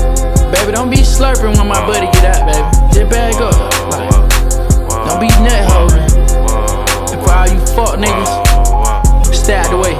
Baby, don't be slurping when my buddy get out, baby. Just bag up. Like, don't be nut holding. And for all you fuck niggas, stay out the way.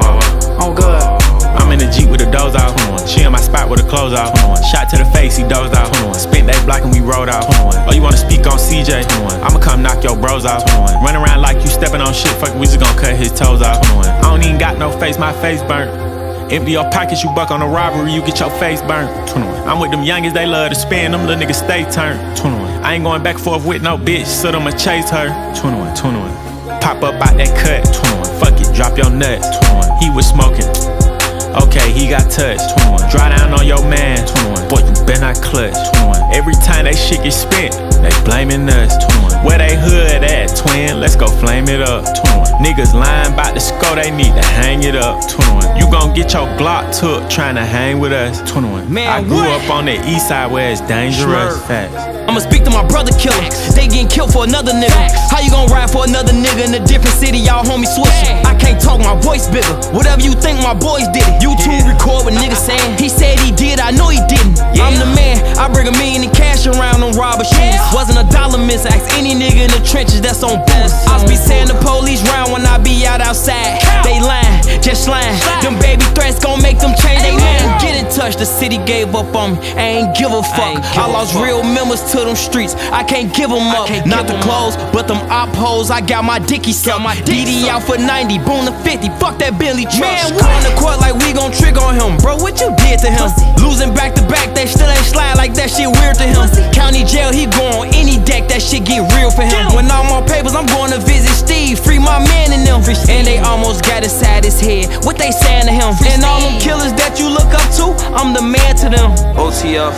On God. I'm in the Jeep with the doors off. She in my spot with the clothes off. Shot to the face, he dozed off. Spent that block and we rolled off. Oh, you wanna speak on CJ? I'ma come knock your bros off. Run around like you stepping on shit, fuck, we just gon' cut his toes off. I don't even got no face, my face burnt. Empty your pockets, you buck on a robbery, you get your face burnt. I'm with them youngins, they love to spin, them little niggas stay turned. I ain't going back and forth with no bitch, so I'ma chase her. 21. Pop up out that cut. Fuck it, drop your nuts. He was smoking. Okay, he got touched. Dry down on your man. Boy, you better not clutch. Every time that shit get spent, they blaming us. Where they hood at, twin? Let's go flame it up. Niggas lying about the score, they need to hang it up. You gon' get your Glock took trying to hang with us. Man, I grew up on the east side where it's dangerous. Facts. I'ma speak to my brother killer. They getting killed for another nigga. How you gon' ride for another nigga in a different city? Y'all homies switching. I can't talk, my voice bigger. Whatever you think, my boys did it. YouTube record what niggas saying. He said he did, I know he didn't. I'm the man. I bring $1 million in cash around on robber shooters. Wasn't a dollar miss. Ask any nigga in the trenches that's on boots. I be saying the police round when I be out outside. They lying, just lying. Them baby threats gon' make them change they name. Get in touch, the city gave up on me. I ain't give a fuck. I lost real members to them streets. I can't give them up. Not the clothes, but them op hoes. I got my dicky sucked. DD out for 90, boom to 50. Fuck that Bentley truck. Man, we on the court like we gon' trigger on him. Bro, what you did to him? Losing back to back, they still ain't slide like that shit weird to him. County jail, he go on any deck, that shit get real for him. When I'm on papers, I'm going to visit Steve. Free my man in them. And they almost got inside his head. What they saying to him? And all them killers that you look up to, I'm the man to them. OTF,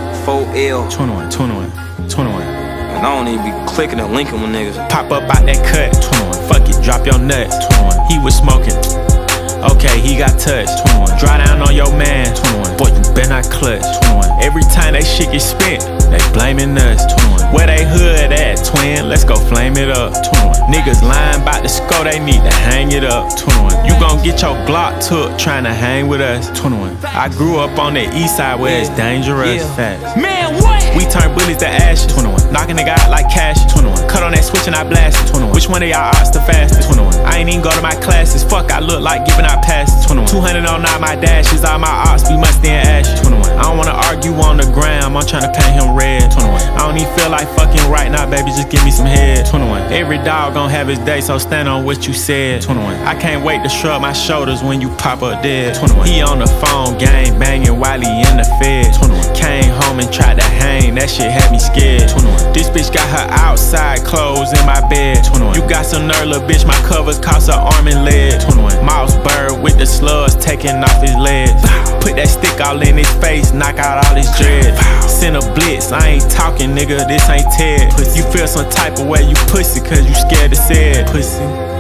4L. 21. And I don't even be clicking and linking with niggas. Pop up out that cut. Fuck it, drop your nuts. He was smoking. Okay, he got touched. Dry down on your man. Boy, you better not clutch. Every time that shit get spent, they blaming us. Where they hood at, twin? Let's go flame it up. Niggas lying about the score, they need to hang it up. You gon' get your Glock took trying to hang with us. I grew up on the east side where it's dangerous. Facts. Man, what? We turn bullets to ashes. Knock a nigga out like cash. Cut on that switch and I blast it. Which one of y'all odds the fastest? I ain't even go to my classes. Fuck, I look like giving out passes. 200 on all my dashes. All my ops be musty and ashes. I don't wanna argue on the gram. I'm tryna paint him red. I don't even feel like fucking right now, baby. Just give me some head. Every dog gon' have his day, so stand on what you said. I can't wait to shrug my shoulders when you pop up dead. He on the phone, gang banging while he in the fed. Came home and tried to hang, that shit had me scared. This bitch got her outside clothes in my bed. You got some nerve, little bitch, my covers cost her arm and leg. Mouse bird with the slugs taking off his legs. Put that stick all in his face, knock out all his dreads. Send a blitz, I ain't talking, nigga, this ain't Ted. You feel some type of way, you pussy, cause you scared to say it. Pussy.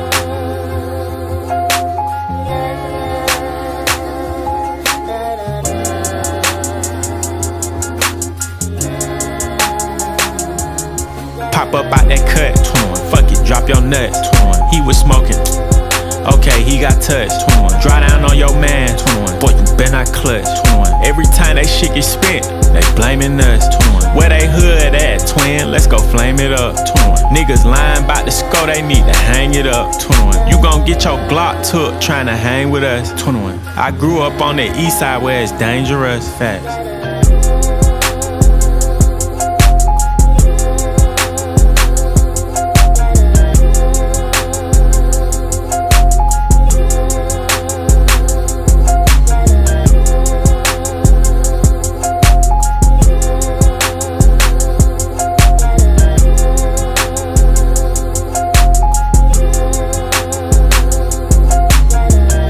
Pop up out that cut. Fuck it, drop your nuts. He was smoking. Okay, he got touched. Dry down on your man. Boy, you better not clutch. Every time that shit get spent, they blaming us. Where they hood at, twin? Let's go flame it up. Niggas lying about the score, they need to hang it up. You gon' get your Glock took trying to hang with us. I grew up on the east side where it's dangerous. Facts.